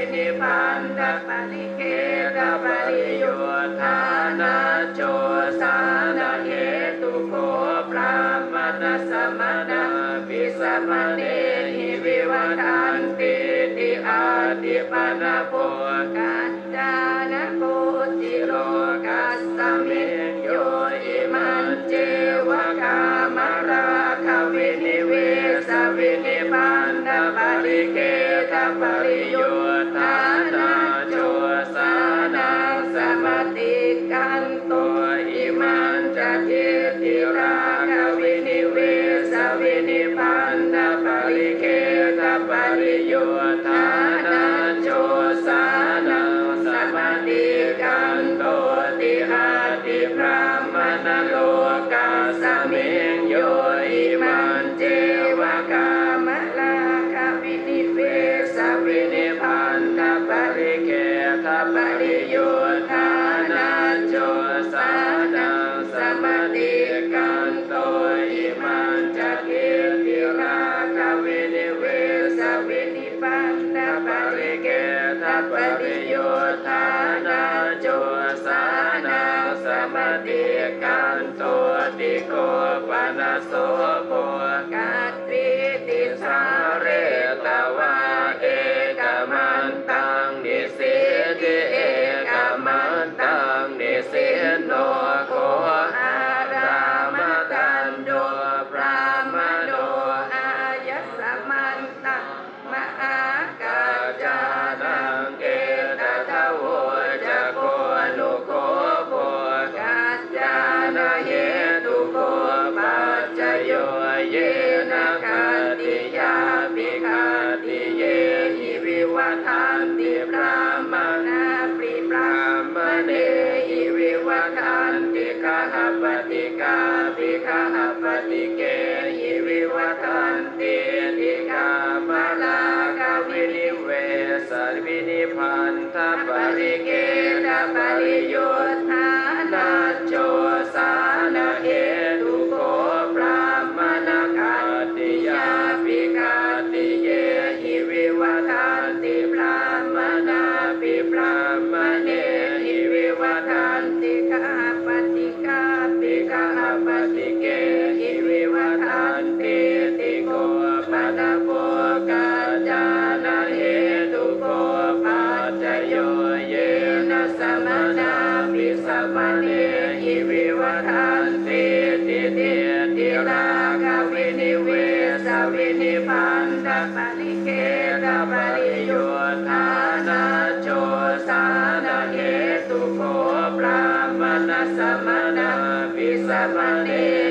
นิพันธปริเกตปริโยธานาโจสานาเหตุโคพระมนัสสมณะวิสมเนหิวิวัฏันติติอาติปนะโภกัจจานะโกติโลกัสสมิงโยอิมันเจวะกามราคะวินิเวสวินิพันธปริเกตปริโยธานาโจสานังสมติกันโตอิมันจะทิฏฐิราคะวินิเวสวินิพันธปริเกตปริโยธานาโจสานังสมติกันโตติอาติพระมณโลกัสสมิงโยอิมันเจวะกามราคะวินิเวสวินิพันธปริเกตปริโยธานาโจสานังสมติกันโตอิมันจะทิฏฐิราคะวินิเวสวินิพันธปริเกตปริโยธานาโจสานังสมติกันโตติโกปนะโสโภกัตติติสาเรตวะเอกมันตังนิสิติเอกมันตังนิสิโนโคอารามตันโดพระมโนอายัสสมันตังมหากัจจานังเกตทะโวจะโกนุโคโภกัจจานะเหตุโคปัจจโยเยนะขัตติยาภิขัตติเยหิวิวัฏันติพระมนาปริพระมเนหิวิวัฏันติกหปฏิกาภิกหปฏิเกหิวิวัฏันติติกามลาควินิเวสวินิพันธปริเกตปริโยธานาโจสานะเหตุโคพระมนะขัตติยาภิขัตติเยหิวิวัฏันติพระมนาภิพระมเนหิวิวัฏันติกหปฏิกาภิกหปฏิเกหิวิวัฏันติติโกปนะโภกัจจานะเหตุโกปัจจโยเยนะสมณะภิสมเนหิวิวัฏันติติเตติราคะวินิเวสวินิพันธปริเกตปริโยธานาโจสานะเหตุโกพระมนัสสมณะภิสมเน